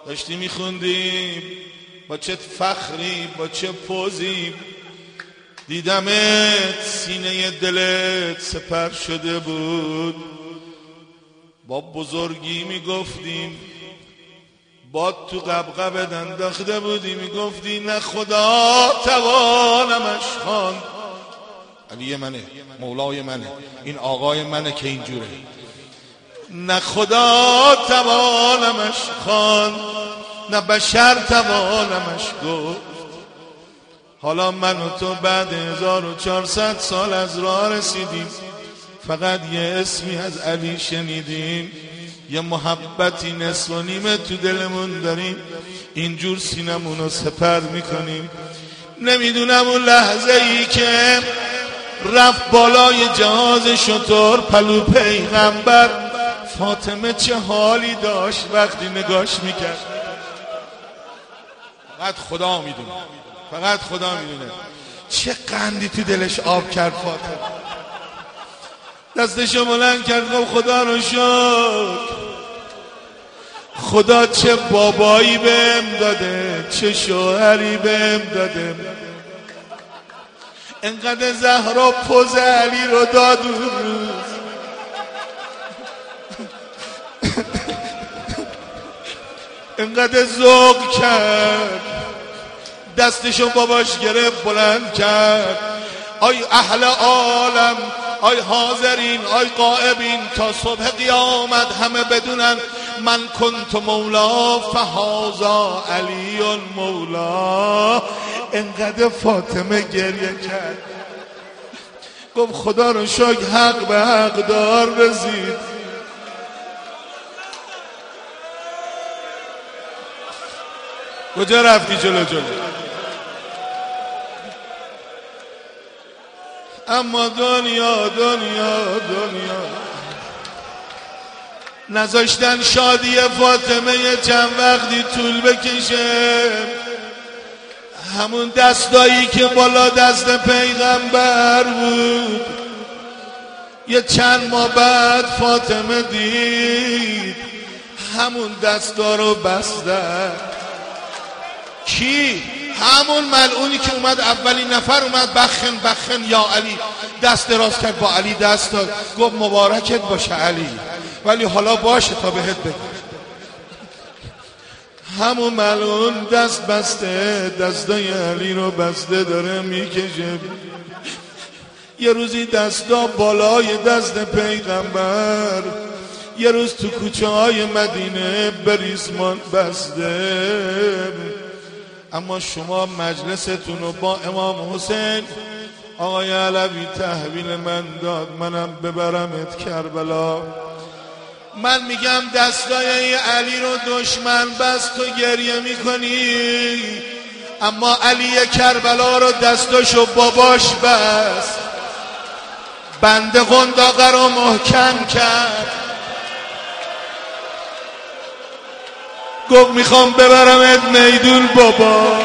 داشتی میخوندیم با چه فخری با چه پوزی، دیدمت سینه دلت سپر شده بود، با بزرگی میگفتیم باد تو قبقبت انداخته بودی، میگفتی نه خدا توانمش خواند. علی منه، مولای منه، این آقای منه که اینجوره. نه خدا توانمش خواند، نه بشر توانمش گفت. حالا من و تو بعد 1400 سال از راه رسیدیم، فقط یه اسمی از علی شنیدیم، یه محبتی نصف و نیمه تو دلمون داریم، اینجور سینمونو سپر میکنیم. نمیدونم اون لحظه ای که رفت بالای جهاز شتر پلو پیغمبر، فاطمه چه حالی داشت وقتی نگاش میکرد. فقط خدا میدونه، فقط خدا میدونه چه قندی تو دلش آب کرد. فاطمه دستشو بلند کرد، گفت خدا رو شکر، خدا چه بابایی بهم داده، چه شوهری بهم داده. انقدر زهرا پوز علی رو داد اون روز، انقدر ذوق کرد، دستشو باباش گرفت بلند کرد. آی اهل عالم، آی حاضرین، آی غائبین، تا صبح قیامت همه بدونن من کنت مولا فهذا علی مولا. انقدر فاطمه گریه کرد، گفت خدا رو شکر حق به حق دار رسید. کجا رفتی جلو جلو؟ اما دنیا دنیا دنیا نذاشتن شادی فاطمه چند وقتی طول بکشه. همون دستایی که بالا دست پیغمبر بود، یه چند ماه بعد فاطمه دید همون دستا رو بسته. کی؟ همون ملعونی که اومد اولین نفر اومد بخن بخن یا علی، دست دراز کرد با علی دست داد، گفت مبارکت باشه علی، ولی حالا باشه تا بهت بگم. همون ملعون دست بسته، دستای علی رو بسته داره میکشه. یه روزی دستا بالای دست پیغمبر، یه روز تو کوچه های مدینه بریسمان بسته. اما شما مجلستون رو با امام حسین آقای علوی تحویل من داد، منم ببرمت کربلا. من میگم دستای علی رو دشمن بست تو گریه میکنی، اما علی کربلا رو دستاشو باباش بست، بند قنداقه رو محکم کرد، گفت میخوام ببرمت میدون بابا.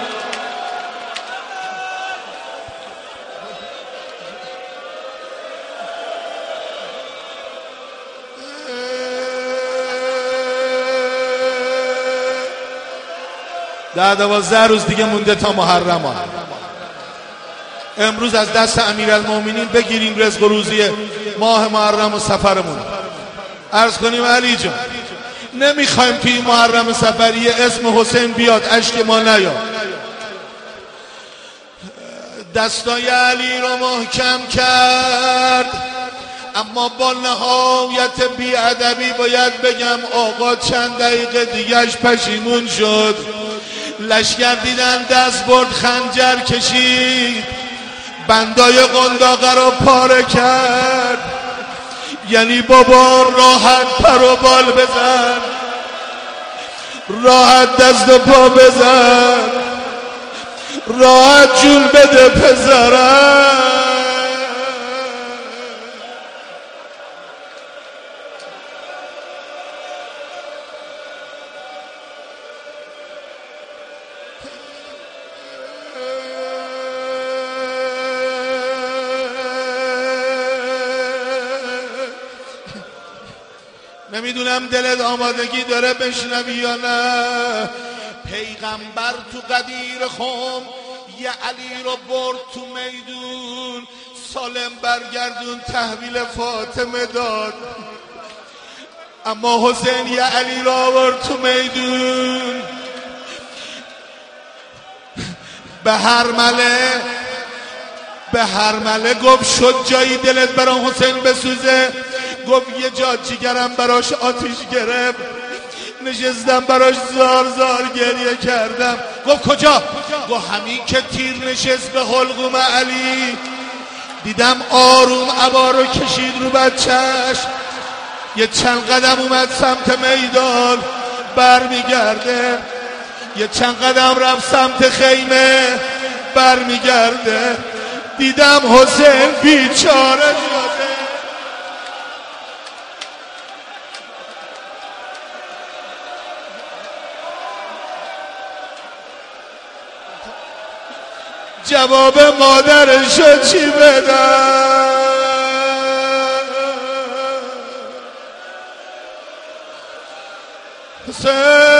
ده 12 روز دیگه مونده تا محرم. امروز از دست امیرالمومنین بگیریم رزق و روزی ماه محرم و سفرمون. عرض کنیم علی جان نمیخوایم توی محرم سفری اسم حسین بیاد، اشک ما نیاد. دستای علی رو محکم کرد، اما با نهایت بیادبی باید بگم آقا چند دقیقه دیگهش پشیمون شد. لشگر دیدن دست برد خنجر کشید، بندای قنداقه رو پاره کرد. یعنی بابا راحت پر و بال بزن، راحت دست و پا بزن، راحت جون بده پسرم. نمیدونم دلت آمادگی داره بشنوی یا نه. پیغمبر تو قدیر خم یه علی رو برد تو میدون، سالم برگردون تحویل فاطمه داد. اما حسین یه علی رو آورد تو میدون، به هر مله گفت شد جایی دلت برای حسین بسوزه؟ گفت یه جا جیگرم براش آتیش گرفت، نشستم براش زار زار گریه کردم. گفت کجا؟ گفت همین که تیر نشست به حلقوم علی، دیدم آروم عبا رو کشید رو بچهش، یه چند قدم اومد سمت میدان برمیگرده، یه چند قدم رفت سمت خیمه برمیگرده، دیدم حسین بیچاره شده. جواب مادرشو چی بدم؟ حسین